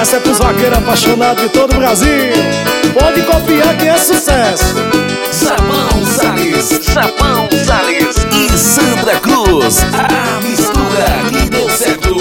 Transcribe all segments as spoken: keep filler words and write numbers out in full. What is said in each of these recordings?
Essa é pros vaqueiros apaixonados de todo o Brasil. Pode copiar que é sucesso. Japão Salles, Japão Salles e Sandra Cruz. A mistura que deu certo.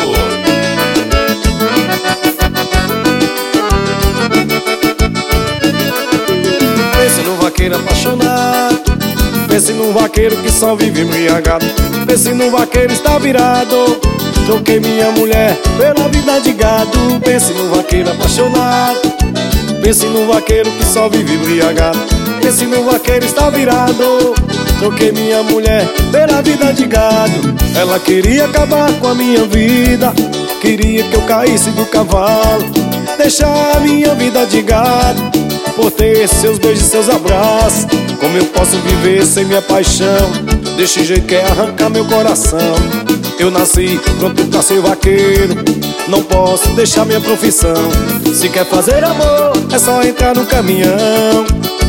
Pense num vaqueiro apaixonado, pense num vaqueiro que só vive embriagado. Pense num vaqueiro está virado, troquei minha mulher pela vida de gado. Pense num vaqueiro apaixonado, pense num vaqueiro que só vive embriagado. Pense num vaqueiro está virado, troquei minha mulher pela vida de gado. Ela queria acabar com a minha vida, queria que eu caísse do cavalo, deixar a minha vida de gado, por ter seus beijos e seus abraços. Como eu posso viver sem minha paixão? Desse jeito quer arrancar meu coração. Eu nasci pronto pra ser vaqueiro, não posso deixar minha profissão. Se quer fazer amor, é só entrar no caminhão.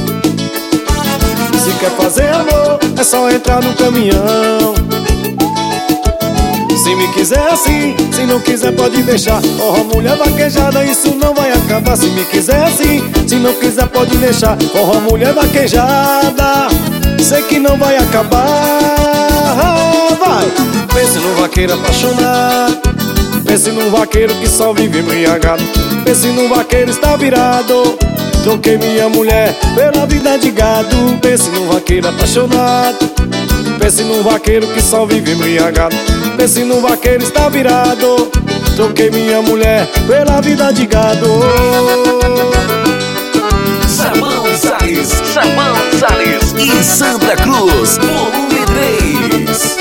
Se quer fazer amor, é só entrar no caminhão. Se me quiser assim, se não quiser pode deixar. Oh, mulher vaquejada, isso não vai acabar. Se me quiser assim, se não quiser pode deixar. Oh, mulher vaquejada, sei que não vai acabar. Vai! Pense num vaqueiro apaixonado, pense num vaqueiro que só vive embriagado. Pense num vaqueiro está virado, troquei minha mulher pela vida de gado. Pense num vaqueiro apaixonado, pense num vaqueiro que só vive embriagado. Pense num vaqueiro está virado, troquei minha mulher pela vida de gado. Japão Salles, Japão Salles e Sandra Cruz, volume três.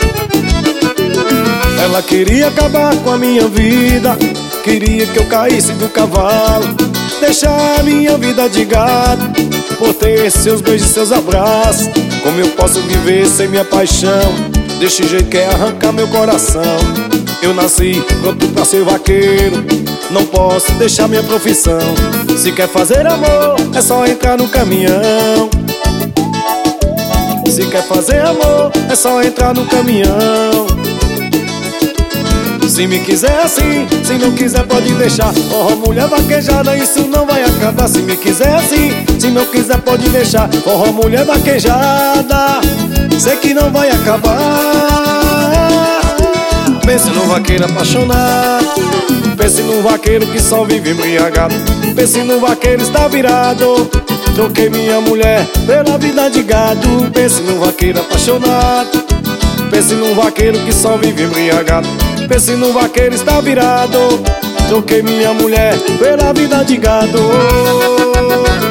Ela queria acabar com a minha vida, queria que eu caísse do cavalo, deixar a minha vida de gado, por ter seus beijos e seus abraços. Como eu posso viver sem minha paixão? Desse jeito quer arrancar meu coração. Eu nasci pronto pra ser vaqueiro, não posso deixar minha profissão. Se quer fazer amor, é só entrar no caminhão. Se quer fazer amor, é só entrar no caminhão. Se me quiser assim, se não quiser pode deixar. Oh, mulher vaquejada, isso não vai acabar. Se me quiser assim, se não quiser pode deixar. Oh, mulher vaquejada, sei que não vai acabar. Pense num vaqueiro apaixonado, pense num vaqueiro que só vive embriagado. Pense num vaqueiro está virado, troquei minha mulher pela vida de gado. Pense num vaqueiro apaixonado, pense num vaqueiro que só vive embriagado. Pense num vaqueiro está virado, troquei minha mulher pela vida de gado.